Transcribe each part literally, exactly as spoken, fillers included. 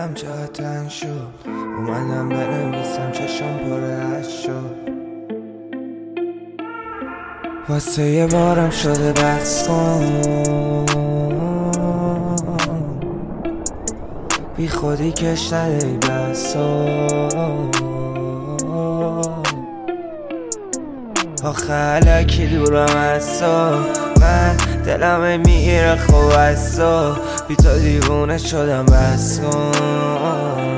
دلم چقدر تنگ شد، اومدم بنویسم چشم پر اشک شد. واسه یه بارم شده بس کن، بی خودی کش نده ای بسا. آخه علکی دورم از تو، من دلم میگیره خوب از تو، بی تو دیوونه شدم بس کن.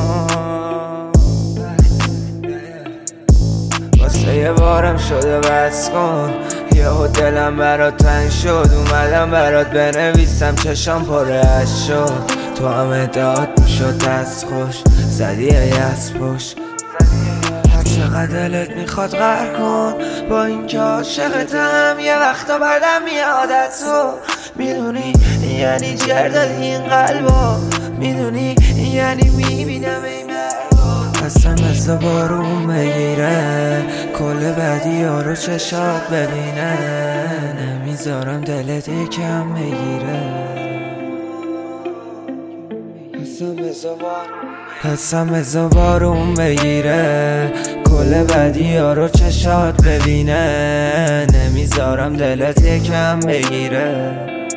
واسه یه بارم شده بس کن، یهو دلم برات تنگ شد، اومدم برات بنویسم چشم پر اشک شد. تو همه داد میشد دست خوش، زدی یس پشت. هر چقدر دلت میخواد غر کن، با این که عاشقتم یه وقتا بعدم میاد از تو. میدونی یعنی جر دادی این قلبا، میدونی یعنی میبینم این مرگا. اصلا مثل بارون بگیره، کل بدی ها رو چشات ببینه، نمیذارم دلت یکم بگیره. حسم مثل بارون بگیره، کل بدی ها رو چشات ببینه، نمیذارم دلت یکم بگیره.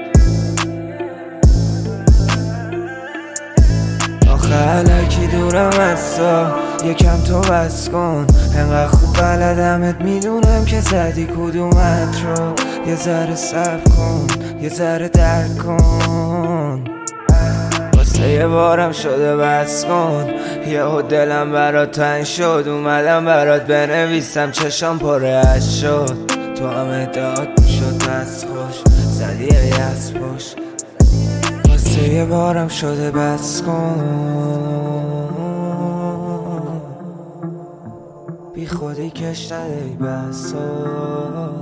آخه علکی دورم از تو، یکم تو بس کن، انقدر خوب بلدمت میدونم که زدی کدومت رو. یه ذره صبر کن، یه ذره درک کن. واسه یه بارم شده بس کن، یهو دلم برات تنگ شد، اومدم برات بنویسم چشم پر اشک شد. تو همه داد میشد دست خوش، زدی یس پشت. واسه یه بارم شده بس کن، بی خودی کش نده ای بسا.